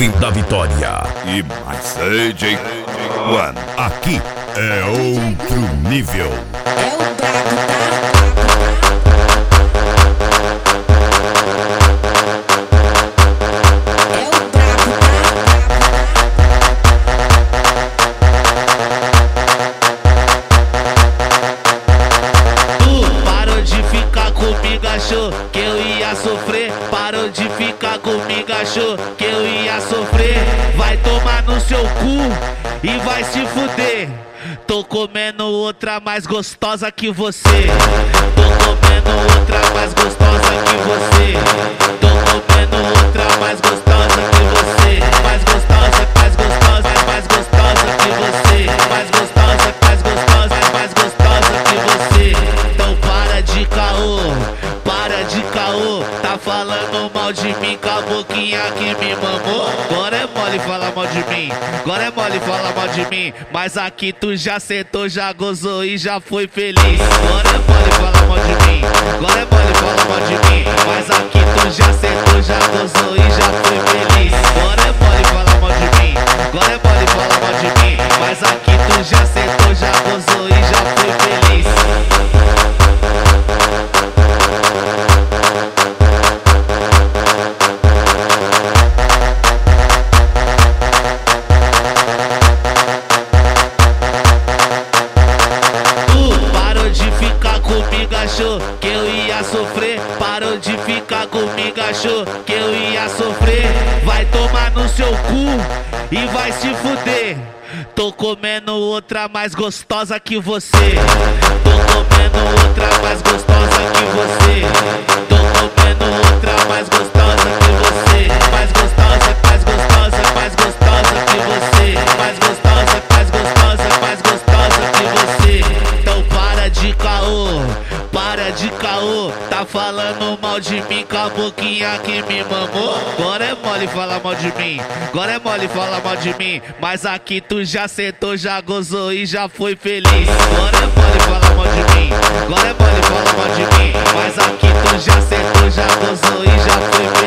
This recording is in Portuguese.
nuvem da vitória. E mais AJ One. Aqui é outro nível. É o brabo, tá? É o brabo, Tu parou de ficar comigo, achou que eu ia sofrer. Parou de ficar comigo, achou que eu ia sofrer. Vai tomar no seu cu e vai se fuder. Tô comendo outra mais gostosa que você. Tô comendo outra mais gostosa que você. Tô comendo outra mais gostosa que você. Mais gostosa, mais gostosa, mais gostosa que você. Mais gostosa, mais gostosa, mais gostosa que você. Então para de caô, para de caô. Tá falando mal de mim com a boquinha que me mamou. Agora é mole falar mal de mim. Agora é mole falar mal de mim. Mas aqui tu já sentou, já gozou e já foi feliz. Agora é mole falar mal de mim. Agora é mole falar mal de mim. Mas aqui tu já sentou, já gozou e já foi feliz. Agora é mole falar mal de mim. Agora é mole falar mal de mim. Mas aqui tu já sentou, já gozou e já foi feliz. Achou que eu ia sofrer, parou de ficar comigo, achou que eu ia sofrer. Vai tomar no seu cu e vai se fuder. Tô comendo outra mais gostosa que você. Tô comendo outra mais gostosa que você. Tô comendo outra mais gostosa que você. Mais gostosa, mais gostosa, mais gostosa que você. Mais gostosa, mais gostosa, mais gostosa que você. Então para de caô, para de caô. Tá falando mal de mim com a boquinha que me mamou. Agora é mole falar mal de mim. Agora é mole falar mal de mim. Mas aqui tu já sentou, já gozou e já foi feliz. Agora é mole falar mal de mim. Agora é mole falar mal de mim. Mas aqui tu já sentou, já gozou e já foi feliz.